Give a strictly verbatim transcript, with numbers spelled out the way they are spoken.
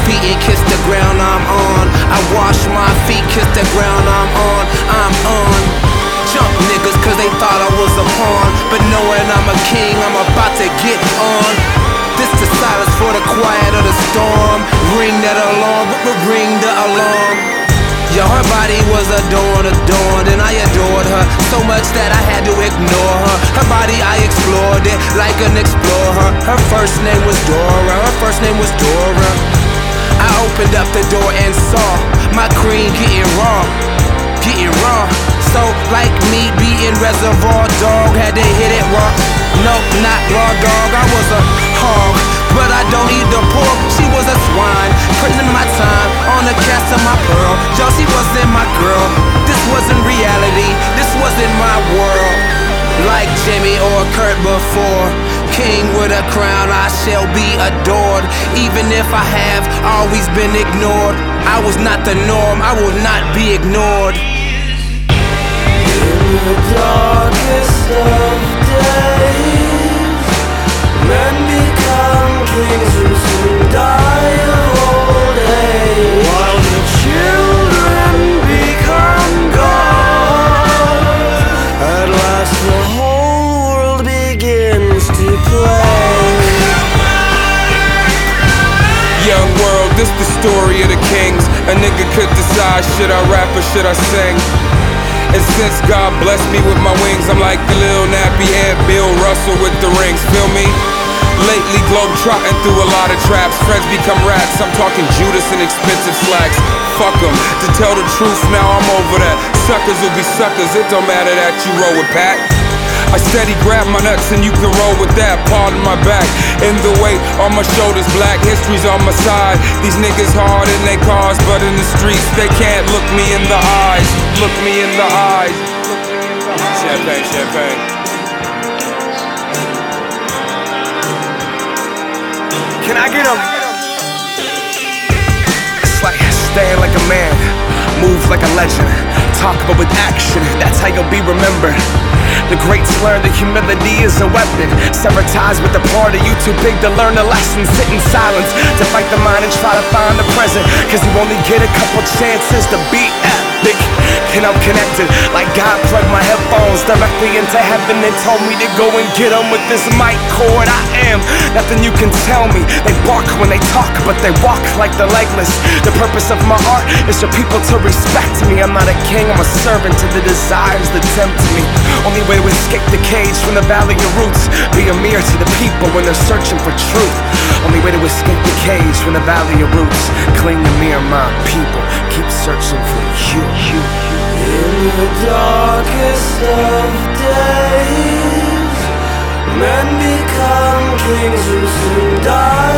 feet and kiss the ground I'm on. I wash my feet, kiss the ground I'm on. I'm on. Jump niggas cause they thought I was a pawn, but knowing I'm a king, I'm about to get on. This the silence for the quiet of the storm. Ring that alarm, ring the alarm. Yeah, her body was adorned, adorned, and I adored her so much that I had to ignore her. Her body, I explored it like an explorer. Her first name was Dora, her first name was Dora. I opened up the door and saw my queen getting raw, getting raw. So like me beating Reservoir Dog, had to hit it raw. Nope, not raw dog, I was a hog, but I don't eat the pork. She was a swine, putting in my time on the cast of my pearl. Yo, she wasn't my girl, this wasn't reality, this wasn't my world. Like Jimmy or Kurt before, king with a crown, I shall be adored. Even if I have always been ignored, I was not the norm, I will not be ignored. In the darkest of days, men become kings who soon die of old age, while the children become gods. At last the whole world begins to play. Young world, this the story of the kings. A nigga could decide, should I rap or should I sing? And since God blessed me with my wings, I'm like the Lil Nappy Head Bill Russell with the rings, feel me? Lately globe trotting through a lot of traps, friends become rats, I'm talking Judas and expensive slacks. Fuck them, to tell the truth now I'm over that. Suckers will be suckers, it don't matter that you roll with Pat. I steady grab my nuts and you can roll with that. Pardon my back, in the weight on my shoulders, black history's on my side. These niggas hard in they cars, but in the streets they can't look me in the eyes. Look me in the eyes. Champagne, champagne. Can I get 'em? It's like stand like a man, move like a legend, talk but with action, that's how you'll be remembered. The greats learn that humility is a weapon. Sever ties with the part of you too big to learn the lesson. Sit in silence to fight the mind and try to find the present, cause you only get a couple chances to be epic. And I'm connected like God plugged my headphones directly into heaven and told me to go and get 'em with this mic cord. I am nothing you can tell me. They bark when they talk, but they walk like the legless. The purpose of my art is for people to respect me. I'm not a king, I'm a servant to the desires that tempt me. Only way to escape the cage from the valley of roots, be a mirror to the people when they're searching for truth. Only way to escape the cage from the valley of roots, clean the mirror, my people, keep searching for you, you, you. In the darkest of days, men become kings who soon die